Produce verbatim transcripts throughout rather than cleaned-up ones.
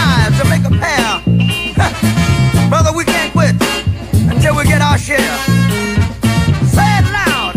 strive to make a pair. Brother, we can't quit until we get our share. Say it loud.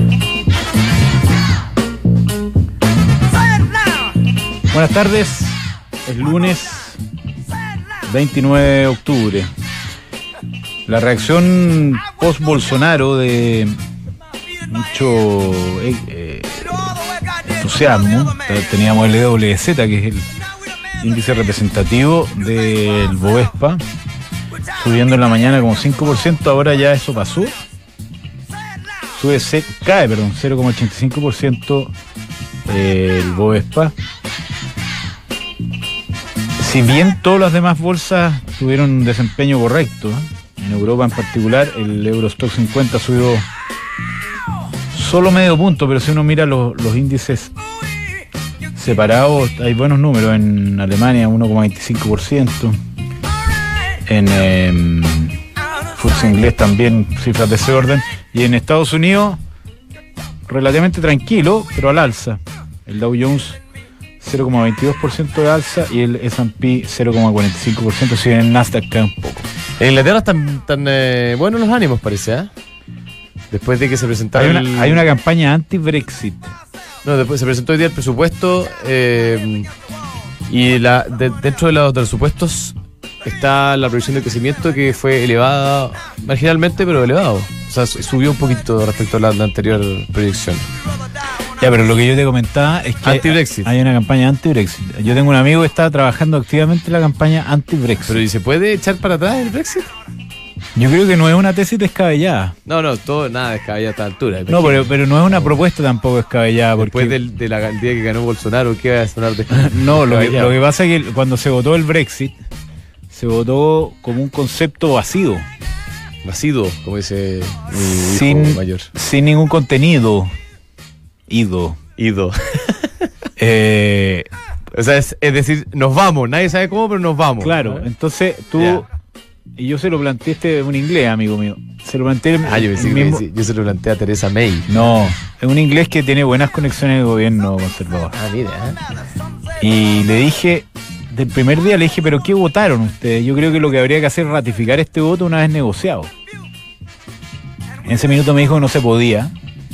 Say it loud. Buenas tardes, es lunes veintinueve de octubre. La reacción post-Bolsonaro de mucho eh, eh, entusiasmo. Teníamos el E W Z, que es el índice representativo del Bovespa, subiendo en la mañana como cinco por ciento, ahora ya eso pasó. Sube, se, cae, perdón, cero coma ochenta y cinco por ciento eh, el Bovespa. Si bien todas las demás bolsas tuvieron un desempeño correcto, en Europa en particular, el Eurostock cincuenta subió solo medio punto, pero si uno mira los, los índices separados, hay buenos números. En Alemania uno coma veinticinco por ciento, en eh, F T S E inglés también cifras de ese orden, y en Estados Unidos relativamente tranquilo, pero al alza. El Dow Jones cero coma veintidós por ciento de alza y el S and P cero coma cuarenta y cinco por ciento, si bien el Nasdaq cae un poco. En Inglaterra están tan eh, buenos los ánimos, parece, ¿eh? Después de que se presentara Hay una, el... hay una campaña anti-Brexit. No, después se presentó hoy día el presupuesto eh, y la, de, dentro de los, de los supuestos está la previsión de crecimiento, que fue elevada marginalmente, pero elevado. O sea, subió un poquito respecto a la, la anterior proyección. Ya, pero lo que yo te comentaba es que Anti-Brexit. hay una campaña anti-Brexit. Yo tengo un amigo que está trabajando activamente en la campaña anti-Brexit. Pero ¿y se puede echar para atrás el Brexit? Yo creo que no es una tesis descabellada. No, no, todo, nada descabellado a esta altura. No, pero, pero no es una propuesta tampoco descabellada. Porque... Después del, de la, del día que ganó Bolsonaro, ¿qué va a sonar de No, lo que, lo que pasa es que cuando se votó el Brexit, se votó como un concepto vacío. Vacío, como dice mi sin, hijo mayor. Sin ningún contenido. Ido. Ido. eh, o sea, es, es decir, nos vamos. Nadie sabe cómo, pero nos vamos. Claro, ¿eh? Entonces tú... Yeah. Y yo se lo planteé, este un inglés, amigo mío. Se lo planteé. Ah, yo pensé que mismo... yo se lo planteé a Theresa May. No, es un inglés que tiene buenas conexiones de gobierno conservador. Ah, mira. ¿eh? Y le dije, del primer día le dije, ¿pero qué votaron ustedes? Yo creo que lo que habría que hacer es ratificar este voto una vez negociado. En ese minuto me dijo que no se podía.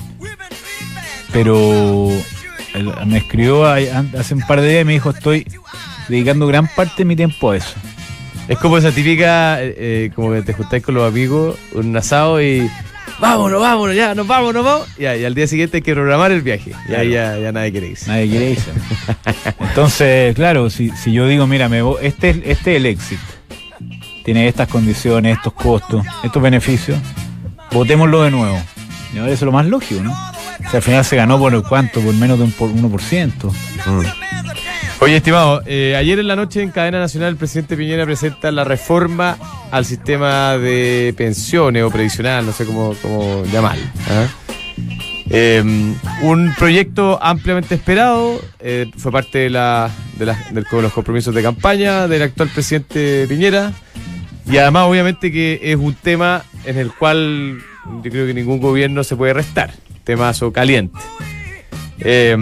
Pero él me escribió hace un par de días y me dijo, estoy dedicando gran parte de mi tiempo a eso. Es como esa típica, eh, como que te juntáis con los amigos, un asado y vámonos, vámonos, ya, nos vamos, nos vamos. Ya, y al día siguiente hay que programar el viaje. Ya, ya, ya nadie quiere irse. Nadie quiere irse. Entonces, claro, si, si yo digo, mira, me voy, este, este es el éxito. Tiene estas condiciones, estos costos, estos beneficios. Votémoslo de nuevo. Y ahora eso es lo más lógico, ¿no? O sea, al final se ganó por cuánto, por menos de un por uno por ciento. Mm. Oye, estimado, eh, ayer en la noche en Cadena Nacional el presidente Piñera presenta la reforma al sistema de pensiones o previsional, no sé cómo, cómo llamarlo. ¿eh? Eh, un proyecto ampliamente esperado, eh, fue parte de, la, de, la, de los compromisos de campaña del actual presidente Piñera, y además obviamente que es un tema en el cual yo creo que ningún gobierno se puede restar, temazo caliente. Eh,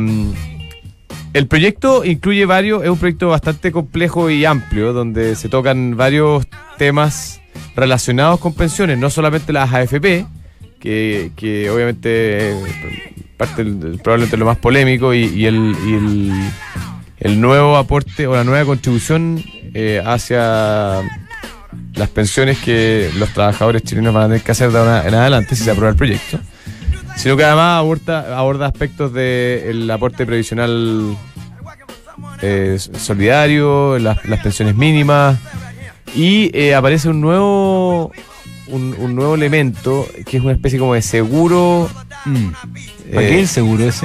El proyecto incluye varios, es un proyecto bastante complejo y amplio, donde se tocan varios temas relacionados con pensiones, no solamente las A F P, que, que obviamente es parte del, probablemente lo más polémico, y, y, el, y el, el nuevo aporte o la nueva contribución eh, hacia las pensiones que los trabajadores chilenos van a tener que hacer de ahora en adelante si se aprueba el proyecto. Sino que además aborda, aborda aspectos del aporte previsional eh, solidario, las, las pensiones mínimas, y eh, aparece un nuevo un, un nuevo elemento que es una especie como de seguro. Mm. ¿Para eh, qué el seguro ese?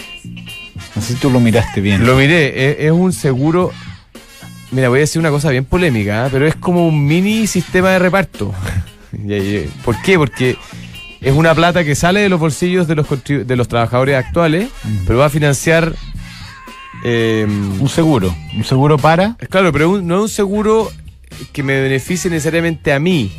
No sé si tú lo miraste bien. Lo miré, es, es un seguro. Mira, voy a decir una cosa bien polémica, ¿eh? Pero es como un mini sistema de reparto. ¿Por qué? Porque es una plata que sale de los bolsillos de los de los trabajadores actuales, mm. pero va a financiar eh, un seguro. ¿Un seguro para? Claro, pero un, no es un seguro que me beneficie necesariamente a mí,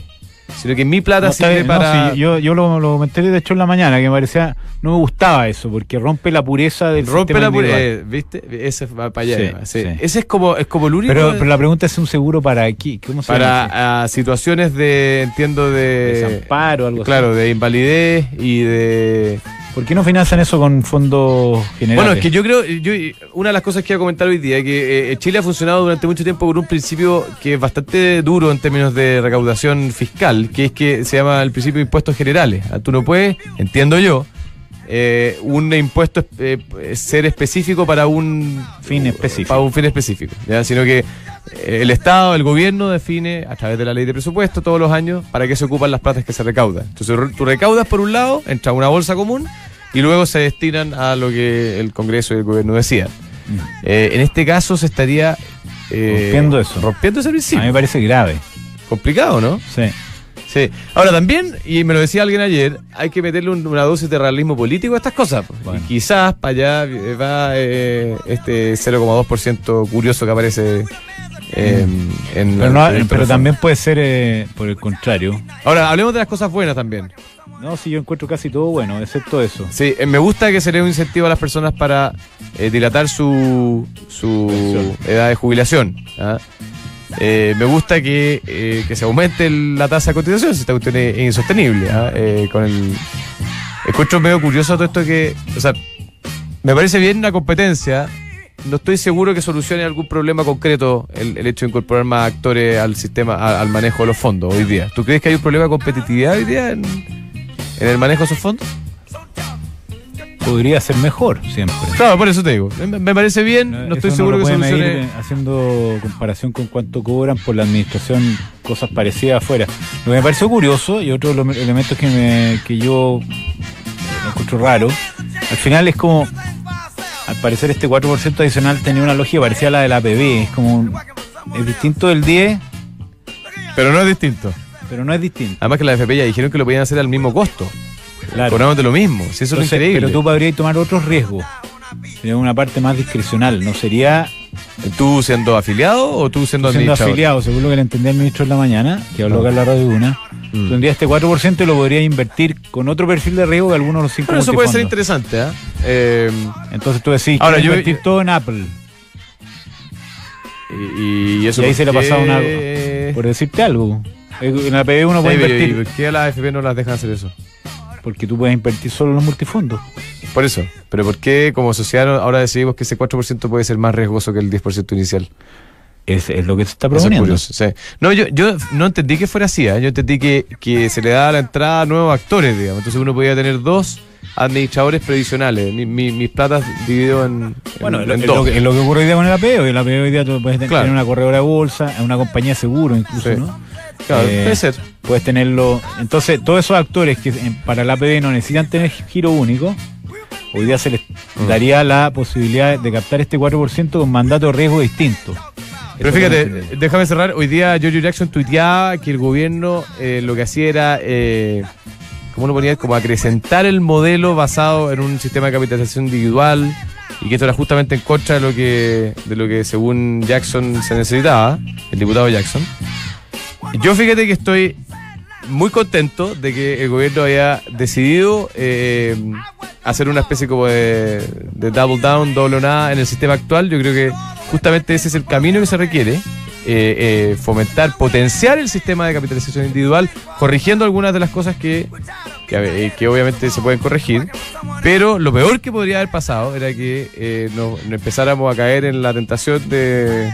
sino que mi plata No, está sirve bien, no, para... sí, yo yo lo, lo comenté de hecho en la mañana, que me parecía, no me gustaba eso, porque rompe la pureza del Rompe sistema la pu- individual. eh, ¿viste? Ese va para allá. Sí, va, sí. sí. Ese es como, es como el único... Pero, pero la pregunta es un seguro para aquí, ¿cómo se llama? para ah, situaciones de, entiendo, de... Desamparo, algo Claro, así. de invalidez y de... ¿Por qué no financian eso con fondos generales? Bueno, es que yo creo, yo, una de las cosas que iba a comentar hoy día, que eh, Chile ha funcionado durante mucho tiempo con un principio que es bastante duro en términos de recaudación fiscal, que es que se llama el principio de impuestos generales. Ah, tú no puedes, entiendo yo, eh, un impuesto eh, ser específico para un Fin específico. para un fin específico, ¿ya? Sino que eh, el Estado, el gobierno define a través de la ley de presupuesto todos los años para qué se ocupan las platas que se recaudan. Entonces re- tú recaudas por un lado, entra a una bolsa común y luego se destinan a lo que el Congreso y el gobierno decidan. Mm. Eh, en este caso se estaría eh, Rompiendo eso. Rompiendo ese A principio. mí me parece grave. Complicado, ¿no? Sí. Sí. Ahora también, y me lo decía alguien ayer, hay que meterle un- una dosis de realismo político a estas cosas. Pues. Bueno. Y quizás para allá eh, va eh, este cero coma dos por ciento curioso que aparece eh, en Pero, el no, proyecto pero de también puede ser eh, por el contrario. Ahora, hablemos de las cosas buenas también. No, sí, yo encuentro casi todo bueno, excepto eso. Sí, eh, me gusta que se le dé un incentivo a las personas para eh, dilatar su, su Pensión. edad de jubilación. ¿ah? Eh, me gusta que, eh, que se aumente el- la tasa de cotización, si esta cuestión es insostenible. ¿ah? Eh, con el encuentro medio curioso todo esto que, o sea, me parece bien una competencia. No estoy seguro que solucione algún problema concreto el, el hecho de incorporar más actores al sistema, a- al manejo de los fondos hoy día. ¿Tú crees que hay un problema de competitividad hoy día en, en el manejo de esos fondos? Podría ser mejor siempre. Claro, por eso te digo. Me, me parece bien, no estoy Eso seguro lo que puede medir, solucione. eh, haciendo comparación con cuánto cobran por la administración, cosas parecidas afuera. Lo que me pareció curioso y otro de los elementos que, me, que yo eh, encuentro raro, al final es como, al parecer este cuatro por ciento adicional tenía una lógica parecida a la de la A P B, es como, un- es distinto del diez, Pero no es distinto. pero no es distinto. Además que la F P ya dijeron que lo podían hacer al mismo costo. Claro. Cobrándote lo mismo. Si eso es Entonces, increíble. pero tú podrías tomar otros riesgos. Sería una parte más discrecional, no sería ¿Tú siendo afiliado o tú siendo siendo administrador? afiliado, según lo que le entendí al ministro en la mañana, que habló Ah. acá en la radio Duna, Mm. tendría este cuatro por ciento y lo podría invertir con otro perfil de riesgo que algunos de los cinco Pero eso puede ser multifondos. interesante, ¿ah? Eh, Entonces tú decís, Ahora, quiero yo- invertir todo en Apple, y, y eso y ahí por se le ha qué- pasado una, por decirte algo. En la P B uno puede Sí, pero ¿y invertir, por qué a la F P no las dejan hacer eso? porque tú puedes invertir solo en los multifondos. Por eso. Pero ¿por qué como sociedad ahora decidimos que ese cuatro por ciento puede ser más riesgoso que el diez por ciento inicial? Es, es lo que se está Eso es proponiendo. curioso, sí. No, yo, yo no entendí que fuera así, ¿eh? Yo entendí que, que se le daba la entrada a nuevos actores, digamos. Entonces uno podía tener dos administradores previsionales. Mi, mi- mis platas dividido en, Bueno, en, es lo, en es dos. lo que, es lo que ocurre hoy día con el A P B, hoy la A P B hoy día tú puedes tener Claro. una corredora de bolsa, una compañía de seguro incluso, Sí. ¿no? Claro, Eh, puede ser. Puedes tenerlo. Entonces, todos esos actores que en- para la A P B no necesitan tener giro único, hoy día se les Mm. daría la posibilidad de captar este cuatro por ciento con mandato de riesgo distinto. Pero Eso fíjate, no entiendo. déjame cerrar. Hoy día Giorgio Jackson tuiteaba que el gobierno eh, lo que hacía era, eh, ¿cómo lo ponía? Como acrecentar el modelo basado en un sistema de capitalización individual y que esto era justamente en contra de lo que, de lo que según Jackson se necesitaba, el diputado Jackson. Yo fíjate que estoy muy contento de que el gobierno haya decidido eh, hacer una especie como de, de double down, doble o nada en el sistema actual. Yo creo que justamente ese es el camino que se requiere. eh, eh, fomentar, potenciar el sistema de capitalización individual, corrigiendo algunas de las cosas que, que, eh, que obviamente se pueden corregir. Pero lo peor que podría haber pasado era que eh, no, no empezáramos a caer en la tentación de,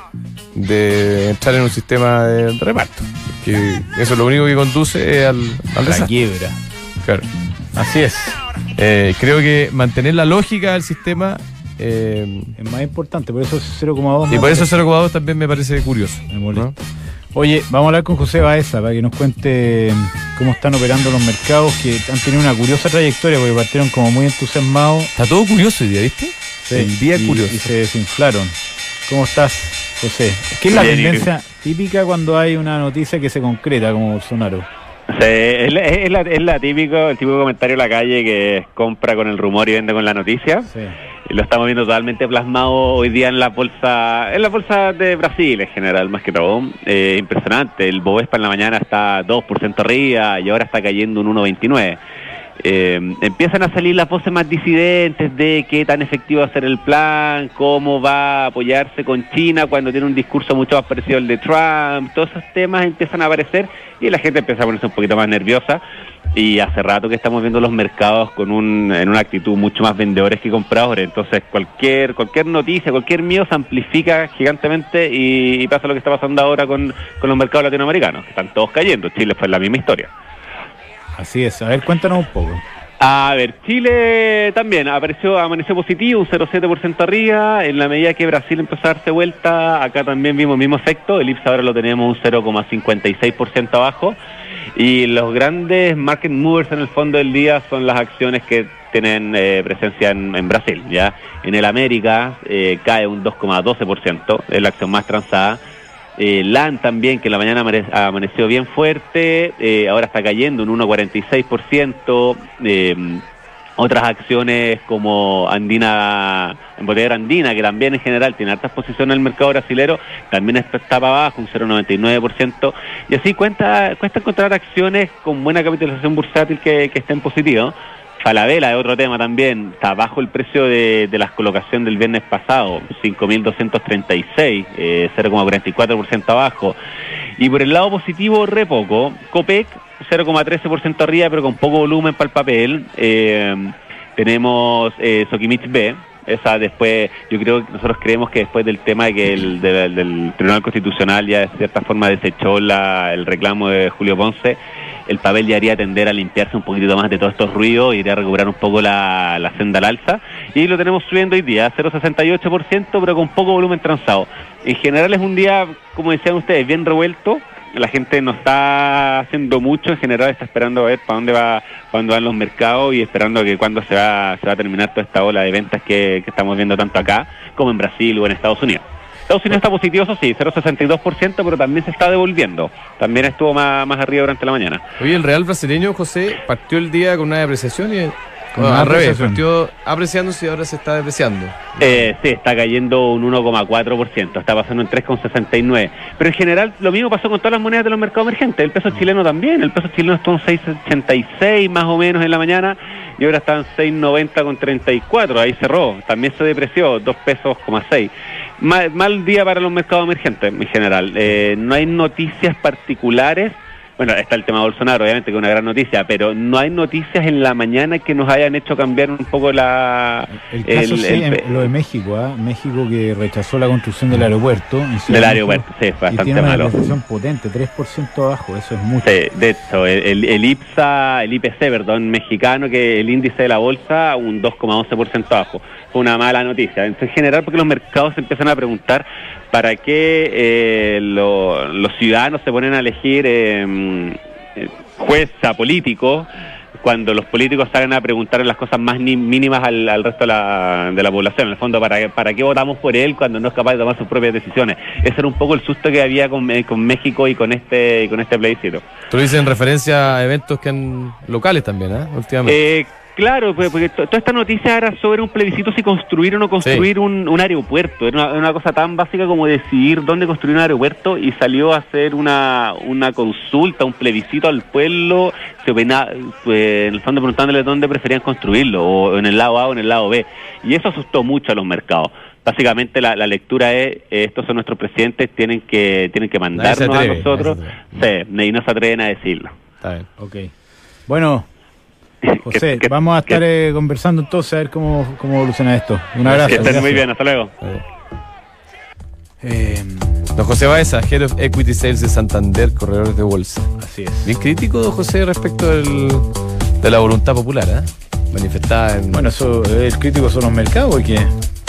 de entrar en un sistema de reparto. Que eso es lo único que conduce al, al La desastre. quiebra. Claro. Así es. Eh, creo que mantener la lógica del sistema eh, Es más importante, por eso es cero coma dos. y por eso cero coma dos también me parece curioso. Me molesta. ¿no? Oye, vamos a hablar con José Baeza para que nos cuente cómo están operando los mercados que han tenido una curiosa trayectoria porque partieron como muy entusiasmados. Está todo curioso hoy día, ¿viste? El día y, curioso. y se desinflaron. ¿Cómo estás, José? ¿Qué es la Bien, ¿y tendencia típica cuando hay una noticia que se concreta como Bolsonaro? Sí, es, la, es, la, es la típico, el típico comentario de la calle que compra con el rumor y vende con la noticia. Sí. lo estamos viendo totalmente plasmado hoy día en la bolsa, en la bolsa de Brasil en general, más que todo. Eh, impresionante, el Bovespa en la mañana está dos por ciento arriba y ahora está cayendo un uno punto veintinueve. Eh, empiezan a salir las voces más disidentes de qué tan efectivo va a ser el plan, cómo va a apoyarse con China cuando tiene un discurso mucho más parecido al de Trump. Todos esos temas empiezan a aparecer y la gente empieza a ponerse un poquito más nerviosa. Y hace rato que estamos viendo los mercados con un, en una actitud mucho más vendedores que compradores. Entonces cualquier cualquier noticia, cualquier miedo se amplifica gigantemente y, y pasa lo que está pasando ahora con, con los mercados latinoamericanos, que están todos cayendo. Chile fue la misma historia. Así es. A ver, cuéntanos un poco. A ver, Chile también apareció, amaneció positivo, un cero coma siete por ciento arriba. En la medida que Brasil empezó a darse vuelta, acá también vimos el mismo efecto. El I P S ahora lo tenemos un cero coma cincuenta y seis por ciento abajo. Y los grandes market movers en el fondo del día son las acciones que tienen eh, presencia en, en Brasil, ¿ya? En el América eh, cae un dos coma doce por ciento, es la acción más transada. Eh, LAN también, que en la mañana amane- amaneció bien fuerte, eh, ahora está cayendo un uno coma cuarenta y seis por ciento. Eh, otras acciones como Andina, Embotellera Andina, que también en general tiene altas posiciones en el mercado brasilero, también está para abajo, un cero coma noventa y nueve por ciento. Y así cuenta, cuesta encontrar acciones con buena capitalización bursátil que, que estén positivas. Falabella es otro tema también, está bajo el precio de, de las colocaciones del viernes pasado, cinco mil doscientos treinta y seis, eh, cero coma cuarenta y cuatro por ciento abajo. Y por el lado positivo, re poco, Copec, cero coma trece por ciento arriba, pero con poco volumen para el papel. Eh, tenemos eh, Sokimich B, esa después, yo creo que nosotros creemos que después del tema de que el del, del Tribunal Constitucional ya de cierta forma desechó la, el reclamo de Julio Ponce, el papel ya haría tender a limpiarse un poquitito más de todos estos ruidos, iría a recuperar un poco la, la senda al alza, y lo tenemos subiendo hoy día, cero coma sesenta y ocho por ciento, pero con poco volumen transado. En general es un día, como decían ustedes, bien revuelto. La gente no está haciendo mucho, en general está esperando a ver para dónde va, para dónde van los mercados y esperando a que cuándo se va, se va a terminar toda esta ola de ventas que, que estamos viendo tanto acá como en Brasil o en Estados Unidos. Estados Unidos está positivo, eso sí, cero coma sesenta y dos por ciento, pero también se está devolviendo. También estuvo más, más arriba durante la mañana. Oye, el real brasileño, José, partió el día con una depreciación y... Con No, una al revés, apreciación. partió apreciándose y ahora se está depreciando. Eh, sí, está cayendo un uno coma cuatro por ciento, está pasando en tres coma sesenta y nueve. Pero en general lo mismo pasó con todas las monedas de los mercados emergentes. El peso chileno también, el peso chileno estuvo en seis coma ochenta y seis más o menos en la mañana y ahora está en seis coma noventa con treinta y cuatro, ahí cerró. También se depreció, dos pesos, coma seis. Mal, mal día para los mercados emergentes en general. Eh, no hay noticias particulares. Bueno, está el tema de Bolsonaro, obviamente, que es una gran noticia, pero no hay noticias en la mañana que nos hayan hecho cambiar un poco la... El caso el, sí, el- en- lo de México, ¿ah? México que rechazó la construcción del aeropuerto. en Ciudad Del de aeropuerto, México, sí, y bastante tiene una malo. depreciación potente, tres por ciento abajo, eso es mucho. Sí, de hecho, el, el, el IPSA, el I P C, perdón, mexicano, que el índice de la bolsa, un dos coma once por ciento abajo. Fue una mala noticia. En general, porque los mercados se empiezan a preguntar para qué eh, lo- los ciudadanos se ponen a elegir eh, eh, juez a político, cuando los políticos salen a preguntar las cosas más ni- mínimas al, al resto de la, de la población. En el fondo, ¿para, ¿para qué votamos por él cuando no es capaz de tomar sus propias decisiones? Ese era un poco el susto que había con, eh, con México y con este y con este plebiscito. Tú lo dices en referencia a eventos que han locales también, ¿eh? Últimamente. Eh, claro, pues, porque to- toda esta noticia era sobre un plebiscito si construir o no construir Sí. un, un aeropuerto. Era una, era una cosa tan básica como decidir dónde construir un aeropuerto y salió a hacer una, una consulta, un plebiscito al pueblo, se opina- pues, en el fondo preguntándole dónde preferían construirlo, o en el lado A o en el lado B. Y eso asustó mucho a los mercados. Básicamente la, la lectura es, eh, estos son nuestros presidentes, tienen que tienen que mandarnos atreve, a nosotros, nadie sí, y no se atreven a decirlo. Está bien. Ok. Bueno, José, Que- que- vamos a estar que- eh, conversando entonces a ver cómo, cómo evoluciona esto. Un abrazo. Que estén muy gracias. bien, hasta luego. Está bien. Eh, Don José Baeza, Head of Equity Sales de Santander, corredores de bolsa. así es. Bien crítico, don José, respecto del, de la voluntad popular, ¿eh? Manifestada en... Bueno, eso, el crítico son los mercados porque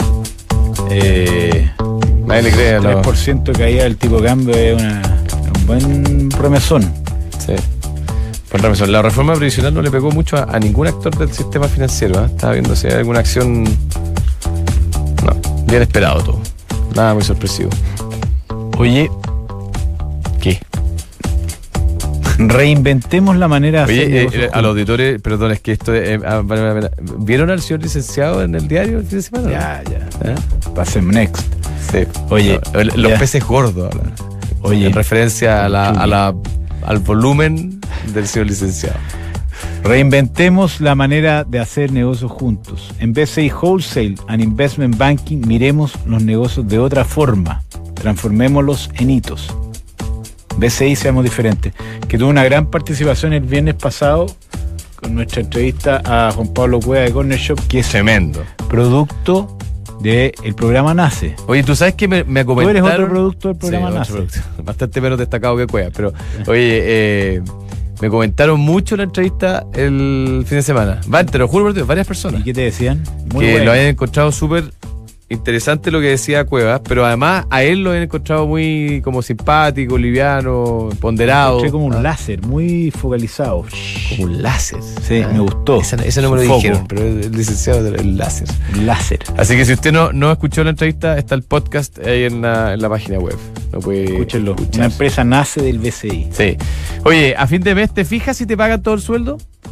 eh, nadie le cree a tres los... por ciento caída del tipo de cambio es una, un buen promesón. Sí. Por razón, la reforma previsional no le pegó mucho a, a ningún actor del sistema financiero, ¿eh? Estaba viendo si hay alguna acción... No, bien esperado todo. Nada muy sorpresivo. Oye, ¿qué? Reinventemos la manera de Oye, hacer eh, negocios eh, a los auditores, perdón, es que esto eh, ah, vale, vale, ¿vieron al señor licenciado en el diario el fin de semana? Ya, ya. ¿Eh? Pasemos next. Sí. Oye, No, el- los ya. peces gordos, hablan. Oye. En referencia a la, a la, al volumen del señor licenciado. Reinventemos la manera de hacer negocios juntos. En B C I Wholesale and Investment Banking, miremos los negocios de otra forma. Transformémoslos en hitos. B C I, seamos diferentes. Que tuvo una gran participación el viernes pasado con nuestra entrevista a Juan Pablo Cueva de Corner Shop, que es Tremendo. producto del programa NACE. Oye, ¿tú sabes que me, me Tú comentaron? eres otro producto del programa Sí, otro NACE. producto. Bastante menos destacado que Cueva, pero oye, eh, me comentaron mucho la entrevista el fin de semana. Va, te lo juro por Dios, varias personas. ¿Y qué te decían? Muy que bueno. lo hayan encontrado súper interesante lo que decía Cuevas, pero además a él lo han encontrado muy como simpático, liviano, ponderado. Encontré como un Ah, láser, muy focalizado. como un láser. Sí, me gustó. Esa, esa no me lo Su foco. dijeron, pero el licenciado del láser. Un láser. Así que si usted no, no escuchó la entrevista, está el podcast ahí en la, en la página web. Lo puede Escúchenlo. escuchar. Una empresa nace del B C I. Sí. Oye, a fin de mes, ¿te fijas si te pagan todo el sueldo?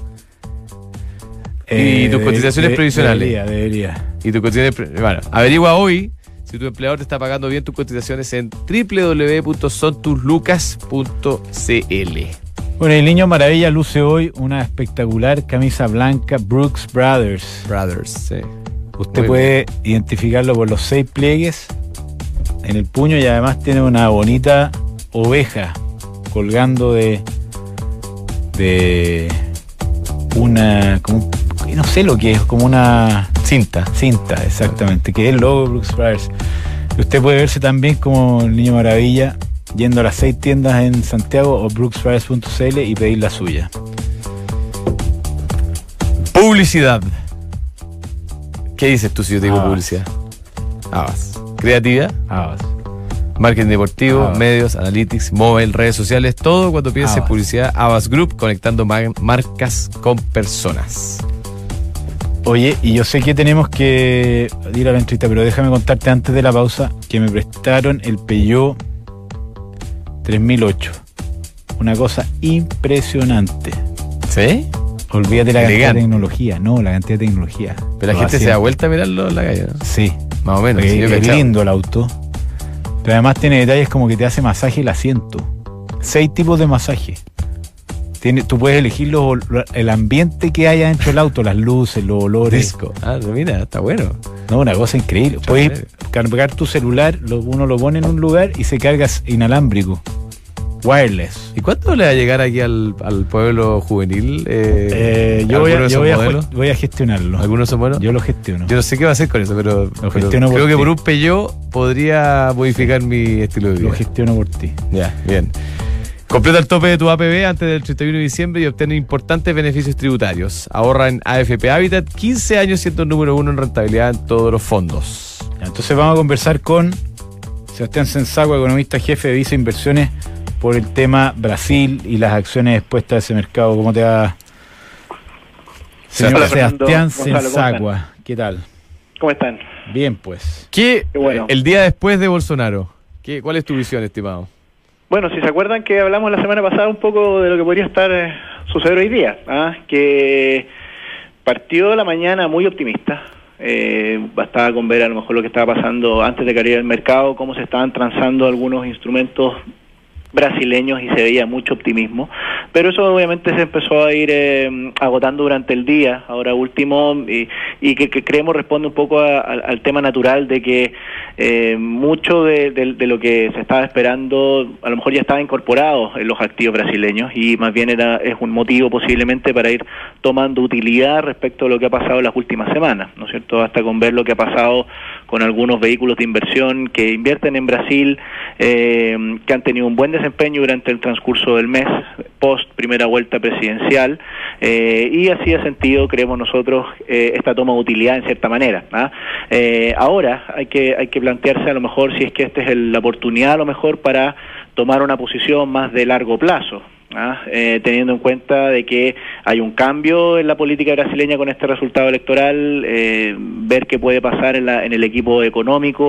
Y tus cotizaciones previsionales. Debería, debería. Y tu cotizaciones, pre- bueno, averigua hoy si tu empleador te está pagando bien tus cotizaciones en doble u doble u doble u punto son tus lucas punto c l. Bueno, el Niño Maravilla luce hoy una espectacular camisa blanca Brooks Brothers. Brothers, sí. Usted Muy puede identificarlo por los seis pliegues en el puño y además tiene una bonita oveja colgando de de una como un- no sé lo que es, como una Cinta. cinta, exactamente, que es el logo de Brooks Brothers. Y usted puede verse también como el Niño Maravilla yendo a las seis tiendas en Santiago o brooks brothers punto c l y pedir la suya. Publicidad. ¿Qué dices tú si yo te digo Habas. publicidad? Habas. Creatividad, Ah, marketing deportivo, Habas. medios, analytics, mobile, redes sociales, todo cuando pienses en Habas. publicidad. Habas Group, conectando ma- marcas con personas. oye, y yo sé que tenemos que ir a la entrevista, pero déjame contarte antes de la pausa que me prestaron el Peugeot tres mil ocho. Una cosa impresionante. ¿Sí? Olvídate la cantidad Elegante. de tecnología. No, la cantidad de tecnología. Pero la Lo gente se hacía- da vuelta a mirarlo en la calle, ¿no? Sí. Más o menos. Eh, sí, yo es cachaba. lindo el auto. Pero además tiene detalles como que te hace masaje el asiento. Seis tipos de masaje. Tiene, tú puedes elegir los, el ambiente que haya dentro del auto, las luces, los olores. Disco. Ah, mira, está bueno. No, una cosa increíble. Puedes cargar tu celular, lo- uno lo pone en un lugar y se carga inalámbrico. Wireless. ¿Y cuándo le va a llegar aquí al, al pueblo juvenil? Eh, Eh, yo voy a, ¿alguno de yo esos voy a, modelos? voy a gestionarlo. ¿Algunos son buenos? Yo lo gestiono. Yo no sé qué va a hacer con eso, pero, pero gestiono por creo que ti. por un Peugeot podría modificar mi estilo de Lo vida. gestiono por ti. Ya, bien. Completa el tope de tu A P B antes del treinta y uno de diciembre y obtén importantes beneficios tributarios. Ahorra en A F P Habitat, quince años siendo el número uno en rentabilidad en todos los fondos. Ya, entonces vamos a conversar con Sebastián Sensagua, economista jefe de Visa Inversiones, por el tema Brasil y las acciones expuestas a ese mercado. ¿Cómo te va, señor Hola, Fernando. Sebastián Gonzalo, ¿cómo Sensagua? ¿Qué tal? ¿Cómo están? Bien, pues. ¿Qué, Qué bueno. el día después de Bolsonaro? ¿Qué, ¿Cuál es tu visión, estimado? Bueno, si se acuerdan que hablamos la semana pasada un poco de lo que podría estar eh, suceder hoy día, ¿ah? Que partió la mañana muy optimista. Eh, bastaba con ver a lo mejor lo que estaba pasando antes de caer el mercado, cómo se estaban transando algunos instrumentos brasileños y se veía mucho optimismo, pero eso obviamente se empezó a ir eh, agotando durante el día, ahora último, y, y que, que creemos responde un poco a, a, al tema natural de que eh, mucho de, de, de lo que se estaba esperando a lo mejor ya estaba incorporado en los activos brasileños y más bien era es un motivo posiblemente para ir tomando utilidad respecto a lo que ha pasado en las últimas semanas, ¿no es cierto? Hasta con ver lo que ha pasado con algunos vehículos de inversión que invierten en Brasil, eh, que han tenido un buen desempeño durante el transcurso del mes, post primera vuelta presidencial, eh, y así ha sentido, creemos nosotros, eh, esta toma de utilidad en cierta manera. ¿ah? Eh, ahora hay que hay que plantearse a lo mejor si es que esta es el, la oportunidad a lo mejor para tomar una posición más de largo plazo. ¿Ah? Eh, teniendo en cuenta de que hay un cambio en la política brasileña con este resultado electoral, eh, ver qué puede pasar en, la, en el equipo económico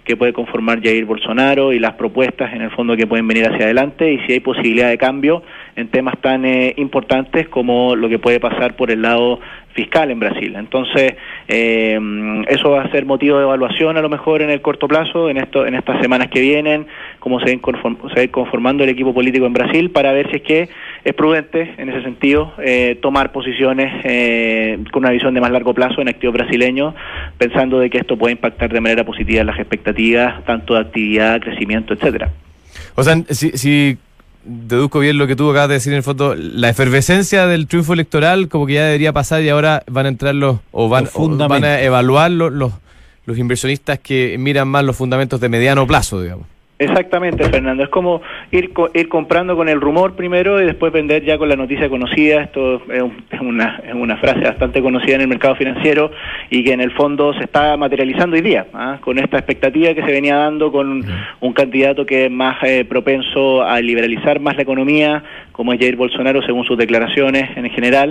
que puede conformar Jair Bolsonaro y las propuestas en el fondo que pueden venir hacia adelante, y si hay posibilidad de cambio en temas tan eh, importantes como lo que puede pasar por el lado fiscal en Brasil. Entonces, eh, eso va a ser motivo de evaluación a lo mejor en el corto plazo, en esto, en estas semanas que vienen, cómo se va conformando el equipo político en Brasil, para ver si es que es prudente en ese sentido eh, tomar posiciones eh, con una visión de más largo plazo en activos brasileños, pensando de que esto puede impactar de manera positiva en las expectativas, tanto de actividad, crecimiento, etcétera. O sea, si, si deduzco bien lo que tú acabas de decir en el fondo, la efervescencia del triunfo electoral como que ya debería pasar y ahora van a entrar los, o van, o van a evaluar los, los, los inversionistas que miran más los fundamentos de mediano plazo, digamos. Exactamente, Fernando. Es como ir co ir comprando con el rumor primero y después vender ya con la noticia conocida. Esto es, un, es, una, es una frase bastante conocida en el mercado financiero y que en el fondo se está materializando hoy día, ¿ah? Con esta expectativa que se venía dando con un candidato que es más eh, propenso a liberalizar más la economía, como es Jair Bolsonaro, según sus declaraciones en general,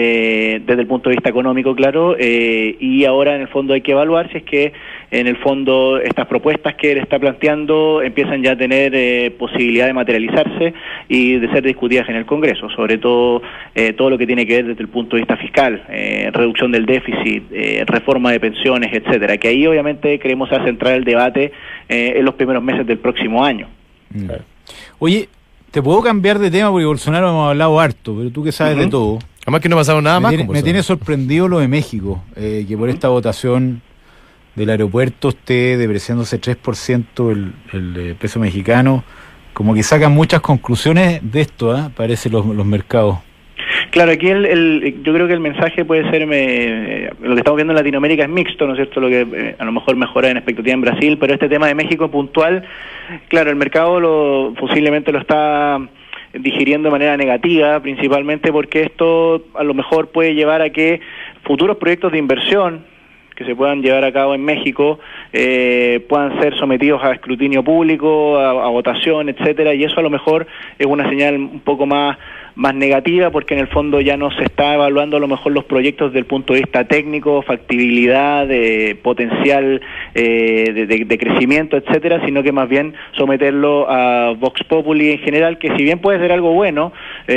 eh, desde el punto de vista económico, claro, eh, y ahora en el fondo hay que evaluar si es que en el fondo estas propuestas que él está planteando empiezan ya a tener eh, posibilidad de materializarse y de ser discutidas en el Congreso, sobre todo eh, todo lo que tiene que ver desde el punto de vista fiscal, eh, reducción del déficit, eh, reforma de pensiones, etcétera, que ahí obviamente queremos a centrar el debate eh, en los primeros meses del próximo año. Mm. Oye, te puedo cambiar de tema porque Bolsonaro hemos hablado harto, pero tú que sabes uh-huh. de todo. Además que no ha pasado nada me más. Tiene, me tiene sorprendido lo de México, eh, que por esta votación del aeropuerto esté depreciándose tres por ciento el, el, el peso mexicano. Como que sacan muchas conclusiones de esto, ¿eh? Parece los, los mercados. Claro, aquí el, el, yo creo que el mensaje puede ser, me, lo que estamos viendo en Latinoamérica es mixto, ¿no es cierto? Lo que eh, a lo mejor mejora en expectativa en Brasil, pero este tema de México puntual, claro, el mercado lo posiblemente lo está digiriendo de manera negativa, principalmente porque esto a lo mejor puede llevar a que futuros proyectos de inversión que se puedan llevar a cabo en México eh, puedan ser sometidos a escrutinio público, a, a votación, etcétera, y eso a lo mejor es una señal un poco más más negativa, porque en el fondo ya no se está evaluando a lo mejor los proyectos desde el punto de vista técnico, factibilidad, de potencial eh, de, de, de crecimiento, etcétera, sino que más bien someterlo a Vox Populi en general, que si bien puede ser algo bueno,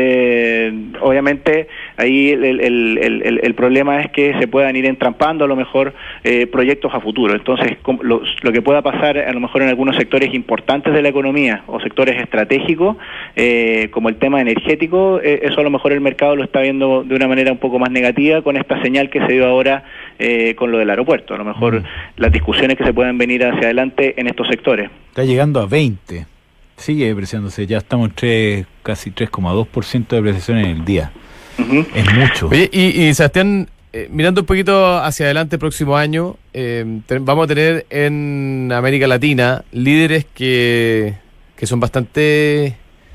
eh, obviamente ahí el, el, el, el, el problema es que se puedan ir entrampando a lo mejor eh, proyectos a futuro. Entonces, lo, lo que pueda pasar a lo mejor en algunos sectores importantes de la economía o sectores estratégicos, eh, como el tema energético, eso a lo mejor el mercado lo está viendo de una manera un poco más negativa con esta señal que se dio ahora eh, con lo del aeropuerto. A lo mejor mm. las discusiones que se puedan venir hacia adelante en estos sectores. Está llegando a veinte, sigue depreciándose, ya estamos en tres, casi tres coma dos por ciento de depreciación en el día. Uh-huh. Es mucho. Oye, y, y Sebastián, eh, mirando un poquito hacia adelante el próximo año, eh, te, vamos a tener en América Latina líderes que, que son bastante...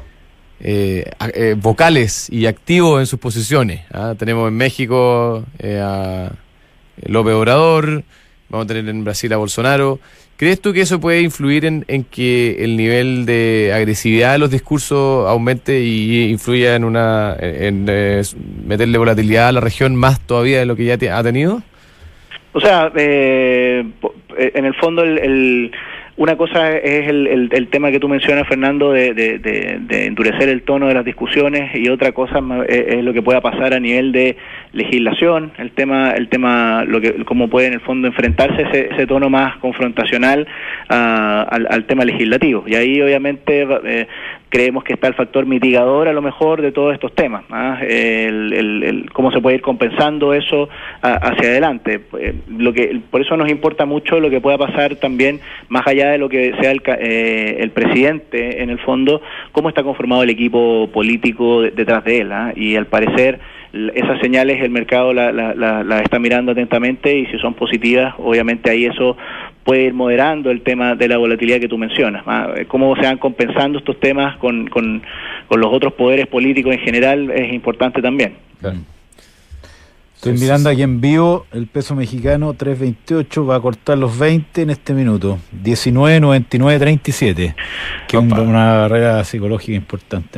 Eh, eh, vocales y activos en sus posiciones. ¿ah? Tenemos en México eh, a López Obrador, vamos a tener en Brasil a Bolsonaro. ¿Crees tú que eso puede influir en, en que el nivel de agresividad de los discursos aumente y influya en una en, en eh, meterle volatilidad a la región más todavía de lo que ya te, ha tenido? O sea, eh, en el fondo el, el una cosa es el, el, el tema que tú mencionas, Fernando, de, de, de, de endurecer el tono de las discusiones, y otra cosa es, es lo que pueda pasar a nivel de legislación, el tema, el tema, lo que, cómo puede en el fondo enfrentarse ese, ese tono más confrontacional uh, al, al tema legislativo. Y ahí obviamente eh, creemos que está el factor mitigador a lo mejor de todos estos temas, ¿ah? el, el, el, cómo se puede ir compensando eso a, hacia adelante. Eh, lo que, por eso nos importa mucho lo que pueda pasar también más allá de lo que sea el, eh, el presidente, en el fondo, cómo está conformado el equipo político de, detrás de él, ¿eh? Y al parecer esas señales el mercado las la, la, la está mirando atentamente, y si son positivas, obviamente ahí eso puede ir moderando el tema de la volatilidad que tú mencionas, ¿eh? Cómo se van compensando estos temas con, con, con los otros poderes políticos en general es importante también. Claro. Estoy mirando aquí en vivo, el peso mexicano tres veintiocho va a cortar los veinte en este minuto, diecinueve noventa y nueve treinta y siete, que es un, una barrera psicológica importante, ¿no?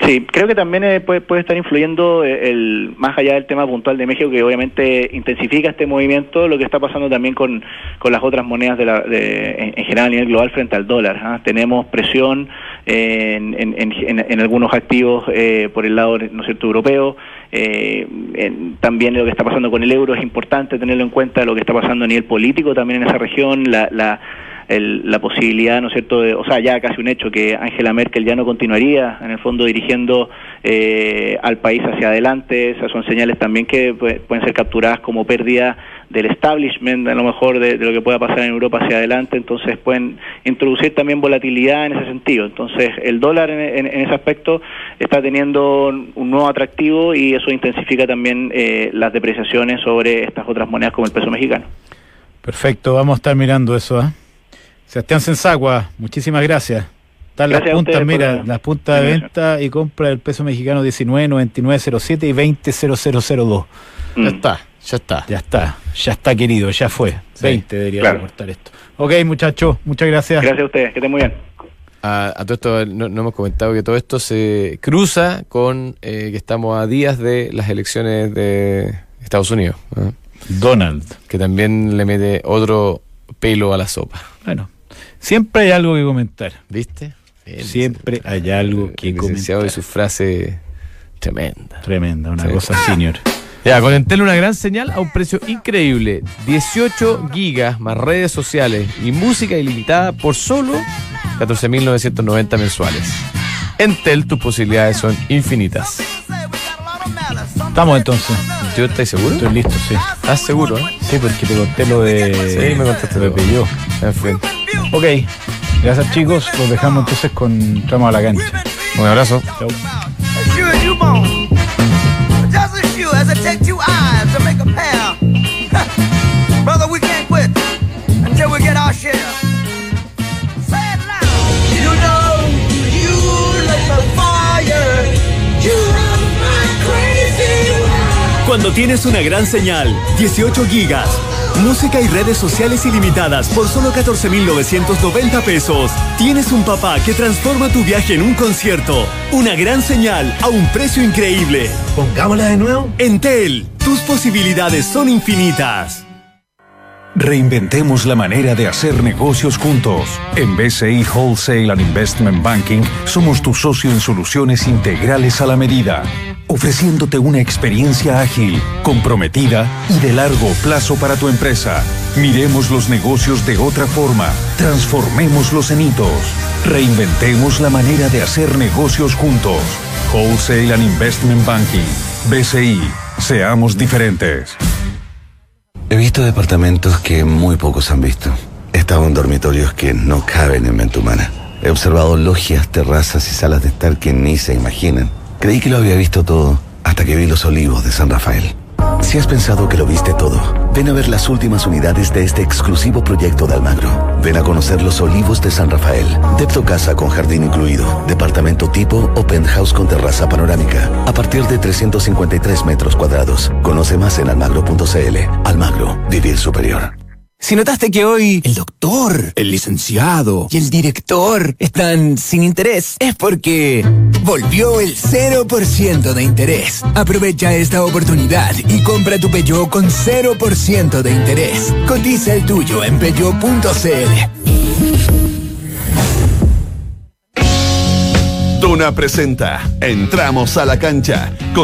Sí, creo que también eh, puede, puede estar influyendo el, más allá del tema puntual de México, que obviamente intensifica este movimiento, lo que está pasando también con, con las otras monedas de la, de, en, en general a nivel global frente al dólar. ¿eh? Tenemos presión en, en, en, en algunos activos eh, por el lado, ¿no es cierto?, europeo. Eh, en, también lo que está pasando con el euro es importante tenerlo en cuenta, lo que está pasando a nivel político también en esa región, la... la El, la posibilidad, ¿no es cierto?, de, o sea, ya casi un hecho que Angela Merkel ya no continuaría, en el fondo, dirigiendo eh, al país hacia adelante. Esas son señales también que pues, pueden ser capturadas como pérdida del establishment, a lo mejor, de, de lo que pueda pasar en Europa hacia adelante. Entonces pueden introducir también volatilidad en ese sentido. Entonces el dólar en, en, en ese aspecto está teniendo un nuevo atractivo y eso intensifica también eh, las depreciaciones sobre estas otras monedas como el peso mexicano. Perfecto, vamos a estar mirando eso, ¿eh? Sebastián Sensacua, muchísimas gracias. Están las puntas, mira, las puntas de venta y compra del peso mexicano diecinueve noventa y nueve cero siete y veinte cero cero cero dos. Mm. Ya está, ya está. Ya está, ya está, querido, ya fue. Sí, veinte debería claro. Recortar esto. Ok, muchachos, muchas gracias. Gracias a ustedes, que estén muy bien. A, a todo esto, no, no hemos comentado que todo esto se cruza con eh, que estamos a días de las elecciones de Estados Unidos. ¿eh? Donald. Que también le mete otro pelo a la sopa. Bueno. Siempre hay algo que comentar. ¿Viste? Bien, Siempre el, hay algo que el comentar. Y su frase tremenda. Tremenda, una sí. cosa senior. Ya, con Entel una gran señal a un precio increíble. dieciocho gigas más redes sociales y música ilimitada por solo catorce mil novecientos noventa mensuales. Entel, tus posibilidades son infinitas. Estamos entonces. ¿Yo estoy seguro? Estoy listo, sí. ¿Estás seguro? ¿eh? Sí, porque te conté lo de... Sí, me contaste lo de Peugeot. En fin. Ok, gracias chicos, los dejamos entonces con Entramos a la Cancha. Un abrazo. Chau. Cuando tienes una gran señal, dieciocho gigas, música y redes sociales ilimitadas por solo catorce mil novecientos noventa pesos, tienes un papá que transforma tu viaje en un concierto. Una gran señal a un precio increíble. Pongámosla de nuevo. Entel, tus posibilidades son infinitas. Reinventemos la manera de hacer negocios juntos. En B C I Wholesale and Investment Banking somos tu socio en soluciones integrales a la medida, ofreciéndote una experiencia ágil, comprometida y de largo plazo para tu empresa. Miremos los negocios de otra forma, transformémoslos en hitos. Reinventemos la manera de hacer negocios juntos. Wholesale and Investment Banking. B C I. Seamos diferentes. He visto departamentos que muy pocos han visto. He estado en dormitorios que no caben en mente humana. He observado logias, terrazas y salas de estar que ni se imaginan. Creí que lo había visto todo, hasta que vi Los Olivos de San Rafael. Si has pensado que lo viste todo, ven a ver las últimas unidades de este exclusivo proyecto de Almagro. Ven a conocer Los Olivos de San Rafael. Depto casa con jardín incluido, departamento tipo o penthouse con terraza panorámica, a partir de trescientos cincuenta y tres metros cuadrados. Conoce más en almagro punto c l. Almagro, vivir superior. Si notaste que hoy el doctor, el licenciado y el director están sin interés, es porque volvió el cero por ciento de interés. Aprovecha esta oportunidad y compra tu Peugeot con cero por ciento de interés. Cotiza el tuyo en peugeot punto c l. Duna presenta Entramos a la Cancha.